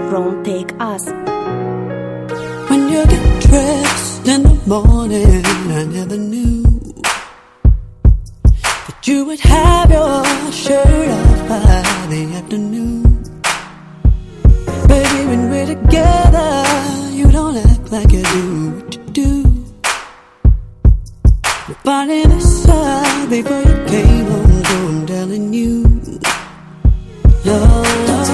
from Take Us. When you get dressed in the morning, I never knew that you would have your shirt off by the afternoon. Baby, when we're together, you don't act like you do what you do. We're finding this out before you came home, so I'm telling you, Lord,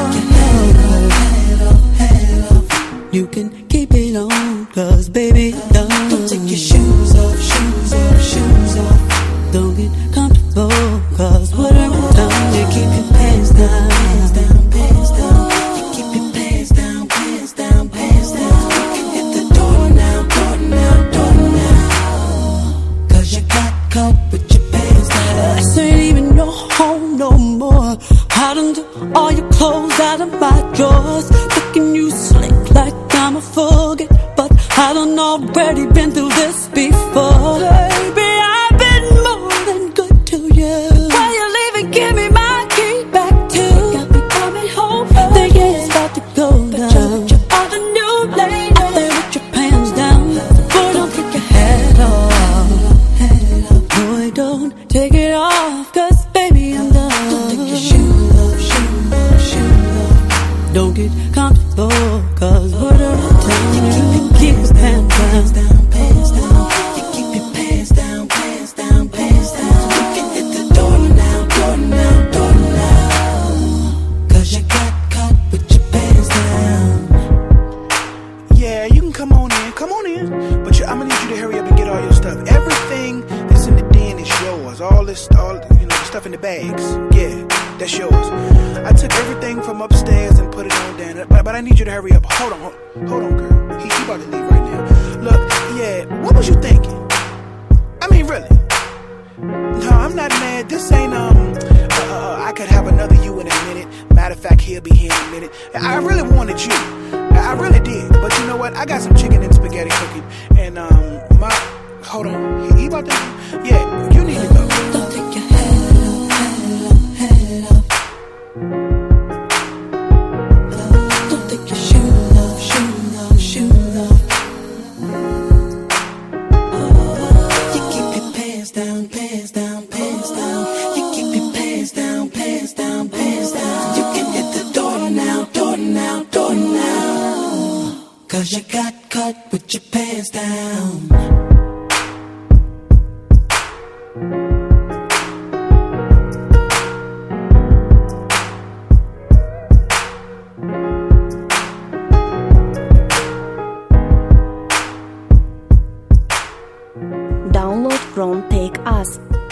you can keep it on, cause baby, don't take your shoes off, shoes off, shoes off. Don't get comfortable, cause whatever time you keep your pants down, pants down, pants down. You keep your pants down, pants down, pants down. You can hit the door now, door now, door now. Cause you got caught with your pants down. This ain't even your home no more. I done took all your clothes out of my drawers, looking you slick like I'm a forget, but I done already been through this before. Baby, I've been more than good to you. Why you leaving? Give me my key back too. Got me coming home. The year's about to go down. But you are the new lady out there with your pants down. Boy, don't take your head off. Boy, don't take it off, cause baby, I'm done. Don't take your shoes off, shoes off, shoes off. Don't get comfortable, cause whatever time you keep your pants down, pants down. You keep your pants down, pants down, pants down. You can hit the door now, door now, door now. Cause you got caught with your pants down. Yeah, you can come on in. But I'ma need you to hurry up and get all your stuff. Everything that's in the den is yours. All the stuff in the bags. Yeah, that's yours. I took everything from upstairs and put it on down. But I need you to hurry up. Hold on, girl. He about to leave right now. Look, yeah, what was you thinking? I mean, really? No, I'm not mad. This ain't, I could have another you in a minute. Matter of fact, he'll be here in a minute. I really wanted you. I really did. But you know what? I got some chicken and spaghetti cooking. And, hold on. He about to, yeah, you need to go. Don't take your head off, head off. Don't take your shoes off, shoes off, shoes off. You keep your pants down, pants down, pants down. You keep your pants down, pants down, pants down. You can hit the door now, door now, door now. Cause you got caught with your pants down. Download from Take Us.